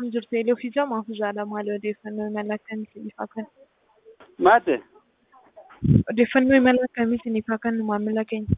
Akkam jirtu Eeloo fi Jamaa Fuuzaadha. Maali odeeffannoo imala akkamii isiniif haa kennu? Maate? Odeeffannoo imala akkamii isiniif haa kennu maamila keenya?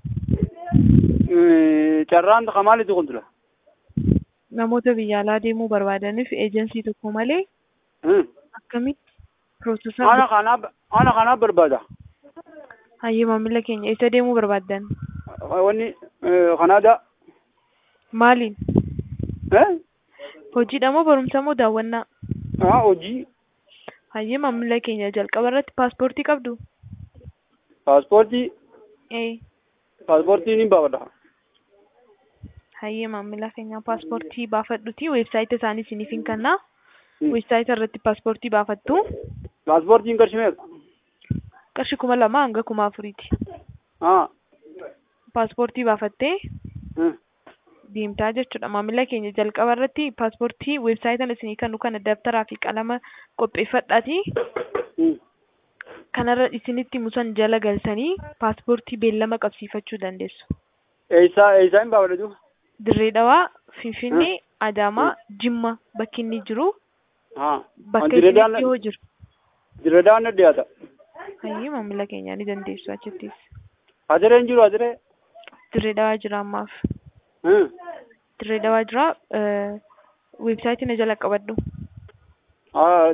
Carraan maaliitu kun tura? Namoota biyya alaa deemuu barbaadaniif eejensii tokko malee akkamitti piroosesaa Ana kanaaf barbaada. hayyee maamila keenya eessa deemuu barbaaddan? Wanni Kanaadaa. Maaliin? Hojiidha moo barumsa moo daawwannaa? Hojii. Hayyee maamila keenya jalqaba irratti paaspoortii qabdu? Paaspoortii. Ee. Paaspoortii ni baafadha. Hayyee maamila keenya paaspoortii baafadhuti weebsaayita isaanii isiniif hin kennaa. Weebsaayita irratti paaspoortii baafattu. Paaspoortiin qarshii meeqa? Qarshii 2,000 hanga 4,000ti. Paaspoortii baafattee deemtaa jechuudha. Maamila keenya jalqaba irratti paaspoortii weebsaayitaan isinii kennu kana dabtaraa fi qalama qopheeffadhaati. Kanarra isinitti musan jala galtanii paaspoortii beellama qabsiifachuu dandeessu. Eessaa hin baafadhatu? Dirree Dhawaa, Finfinnee, Adaamaa, Jimma bakki inni jiru. Bakka isinitti yoo jiru. Dirree Dhawaan na dhiyaata. Hayyee maamila keenya ni dandeessu achittis. Adireen jiru adiree? Dirree Dhawaa jira ammaaf. Dirree Dhawaa jira. Weebsaayitii na jala qabadhu.